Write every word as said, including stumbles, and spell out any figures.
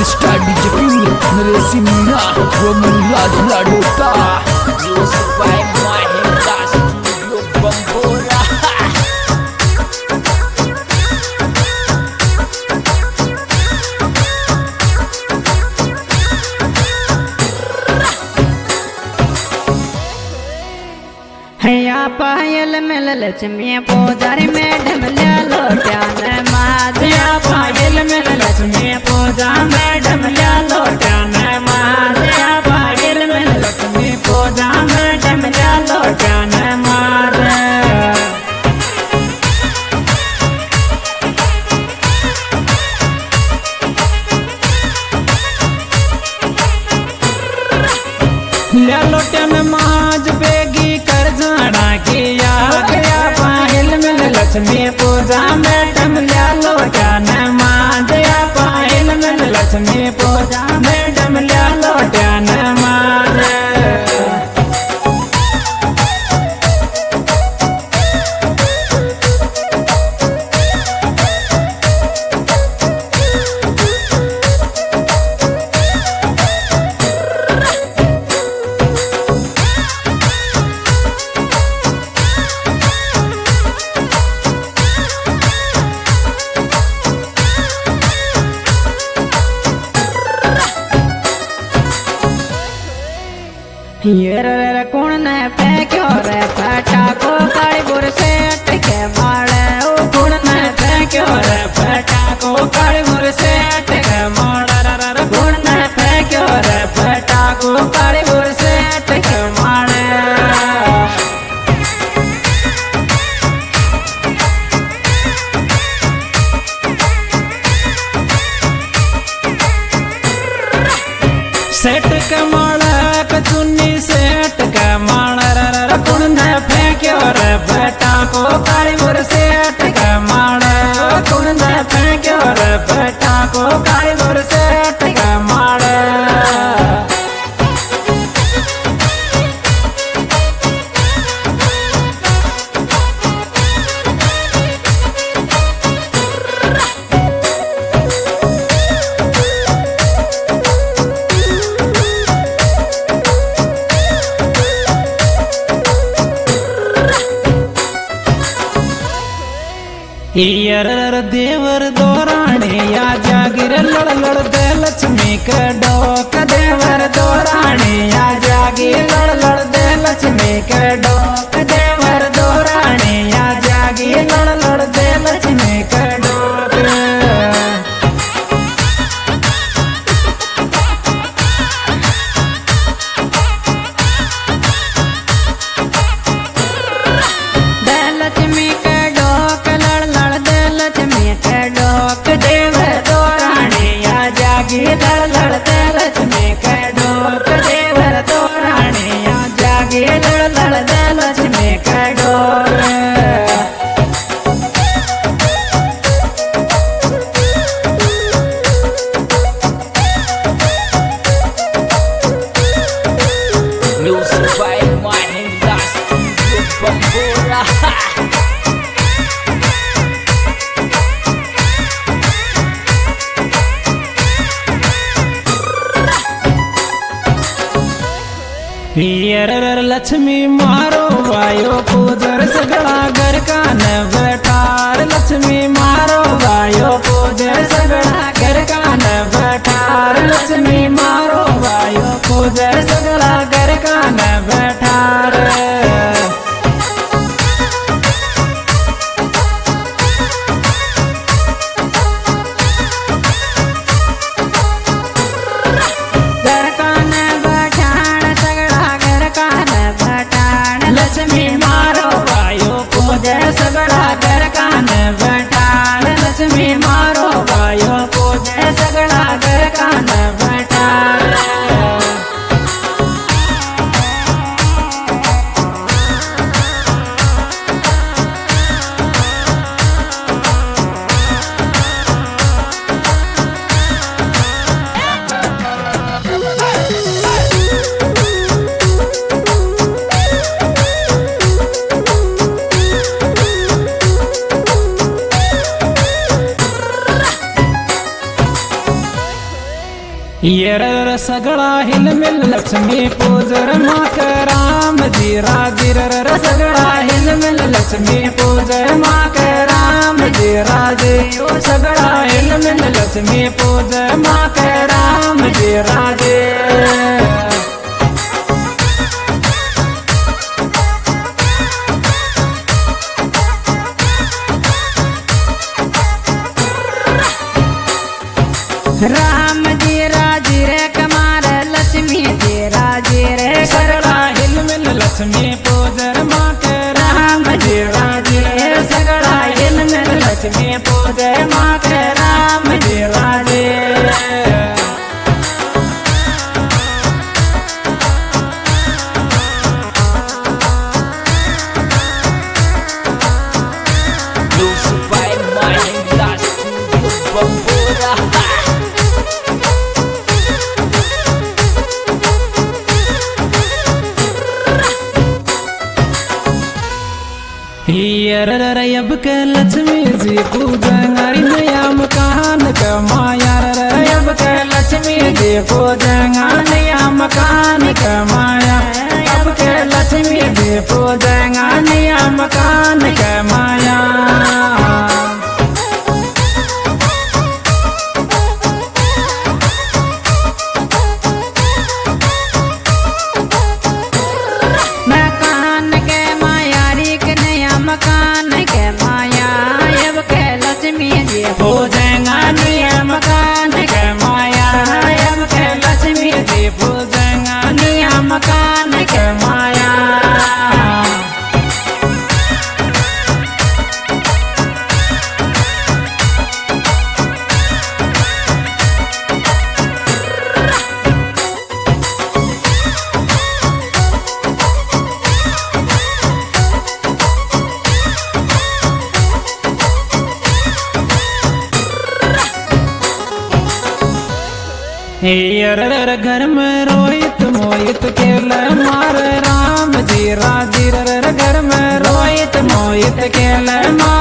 Superstar DJ king Naresh Meena Roman Raj Ladota music by Mahendra studio Bambora. हैया पायल मिल लक्ष्मी पूजारी मैडम ले लो प्यान माया पायल मिल लक्ष्मी पूजा मैडम ले लो प्यान माया पायल मिल लक्ष्मी पूजा मैडम ले लो प्यान माया। ले लो प्यान माज बेगी कर जाना किया गया पायल मिल लक्ष्मी पूजा मैडम ले लो प्यान माया पायल मिल लक्ष्मी पूजा मैडम ले लो प्यान माया। ये रे कौन ने फेंक्यो रे फटा को काली बुर से अटके मारे ओ कौन ने फेंक्यो रे फटा को काली बुर से अटके मारे रे रे कौन ने फेंक्यो रे फटा को काली बुर से अटके मारे। सेट के माड़ा चुन्नी सेट के माड़ा रे कौन ने फेंक्यो रे बेटा को काली बुर सेट के माड़ा कौन ने फेंक्यो रे बेटा को काली बुर सेट के माड़ा। यर देवर दोराणी या जागिर लड़ लड़ दे लक्ष्मी के डोक देवर दोराणी या जागिर लड़ लड़ दे लक्ष्मी के डोक देवर दोराणी या जागिर लड़ लड़ दे लक्ष्मी के डोक। लड़ लड़ दे लक्ष्मी के डोक देवर दोरानिया जागे लड़ लड़ दे लक्ष्मी के डोक। Music by Mahendra studio Bambora. यर लक्ष्मी मारो वायो पूजर सगड़ा घर का न बैठार लक्ष्मी मारो वायो पूजर सगड़ा घर का न बैठार लक्ष्मी मारो वायो पूजर सगड़ा घर का न बैठार। लक्ष्मी मारो वायो पूजर सगड़ा घर का न बैठा येर सगळा हिलमिल लक्ष्मी पूजर माक राम जी राजीर सगळा हिलमिल लक्ष्मी पूजर माक राम जी राजे सगळा हिलमिल लक्ष्मी पूजर माक राम जी राजे राम जी राजी रे कमार लक्ष्मी जी राजी रे सगळा हिलमिल लक्ष्मी पूजर माक राम जी राजे सगळा हिलमिल लक्ष्मी पूजर माक राम जी राजे Music by Mahendra Studio Bambora. हियर अब के लक्ष्मी जी पूजंगारी नया मकान कमाया अब के लक्ष्मी जी पूजंगा नया मकान कमाया अब के लक्ष्मी जी पूजंगा नया मकान कमाया मकान के मायारी के नया मकान के माया अब के लक्ष्मी जी पूजंगा नया मकान कमाया अब के लक्ष्मी जी पूजंगा नया मकान कमाया हियर घर में रोहित मोहित के मार राम जी राजी घर में रोहित मोहित के मार